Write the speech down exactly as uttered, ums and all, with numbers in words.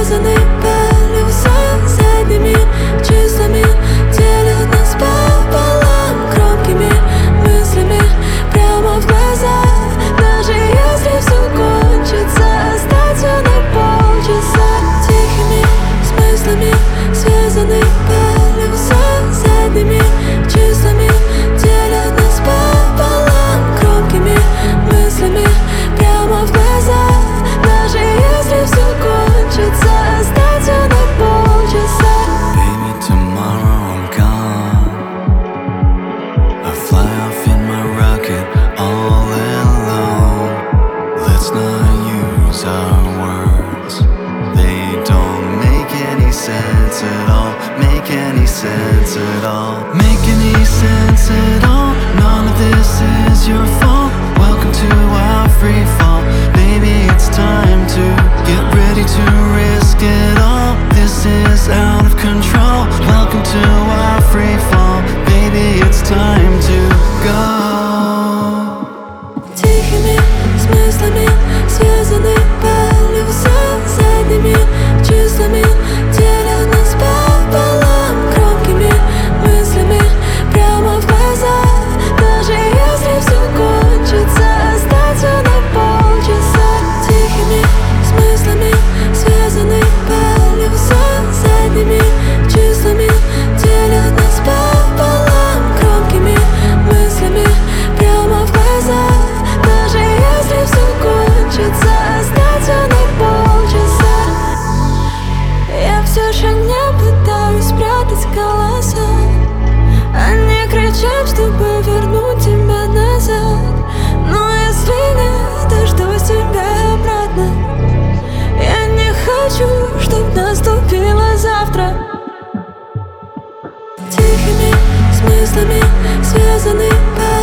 связаны полюса задними числами, делят нас пополам громкими мыслями прямо в глаза. Даже если все кончится, остаться на полчаса. Тихими смыслами связаны полюса задними числами, делят нас пополам громкими мыслями прямо в глаза. Даже если все кончится, остаться на полчаса. Baby, tomorrow I'm gone. I fly off in my rocket all alone. Let's not use our words. They don't make any sense at all. Make any sense at all. Make any sense at all. None of this is your fault. Welcome to our free fall. Baby, it's time to get ready to risk it all. This is out of control. Welcome to our free fall. Baby, it's time to go. Тихими смыслами связаны полюса задними числами, делят нас пополам громкими мыслями прямо в глаза. Даже если все кончится, остаться на полчаса. Тихими смыслами связаны полюса задними числами, делят нас пополам громкими мыслями прямо в глаза. Даже если все кончится, остаться на полчаса. Я все же не пытаюсь спрятать голоса. Они кричат, чтобы вернуть тебя назад. Но если не дождусь тебя обратно, я не хочу, чтоб наступило завтра. Тихими смыслами связаны